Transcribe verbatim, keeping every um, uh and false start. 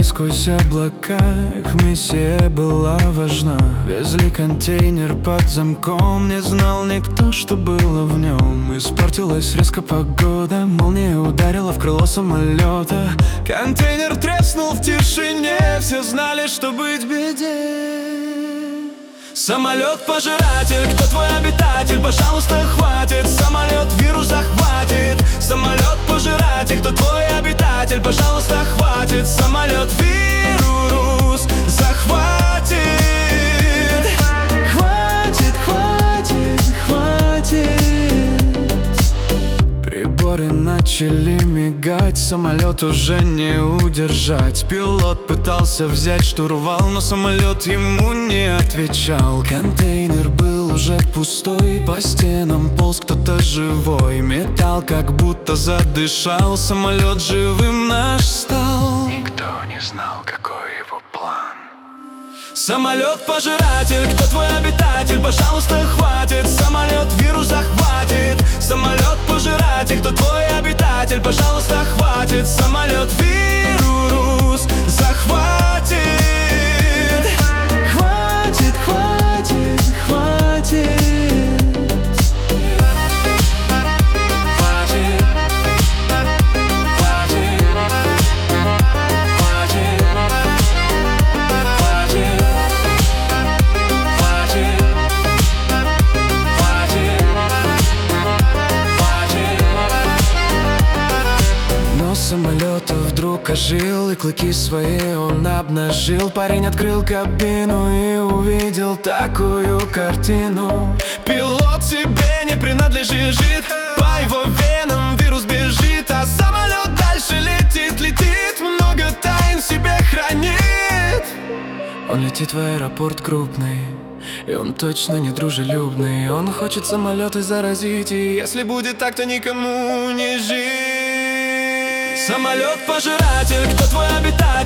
Шли сквозь облака, их миссия была важна. Везли контейнер под замком, не знал никто, что было в нем. Испортилась резко погода, молния ударила в крыло самолета. Контейнер треснул в тишине, все знали, что быть в беде. Самолет-пожиратель, кто твой обитатель? Пожалуйста, хватит. Самолет вирус захватит. Самолет-пожиратель, кто твой обитатель? Пожалуйста, хватит. Самолет вирус захватит. Хватит, хватит, хватит. Приборы начали мигать, самолет уже не удержать. Пилот пытался взять штурвал, но самолет ему не отвечал. Контейнер был уже пустой, по стенам полз кто-то живой. Металл как будто задышал, самолет живым наш стал. Никто не знал, какой его план. Самолет-пожиратель, кто твой обитатель? Пожалуйста, хватит. Самолет вирус захватит. Самолет-пожиратель, кто твой обитатель? Пожалуйста, хватит. Самолет вирус захватит. Хватит, хватит, хватит. Самолет вдруг ожил, и клыки свои он обнажил. Парень открыл кабину и увидел такую картину. Пилот себе не принадлежит, по его венам вирус бежит, а самолет дальше летит, летит, много тайн в себе хранит. Он летит в аэропорт крупный, и он точно не дружелюбный. Он хочет самолеты заразить, и если будет так, то никому не жить. Самолет-пожиратель, кто твой обитатель?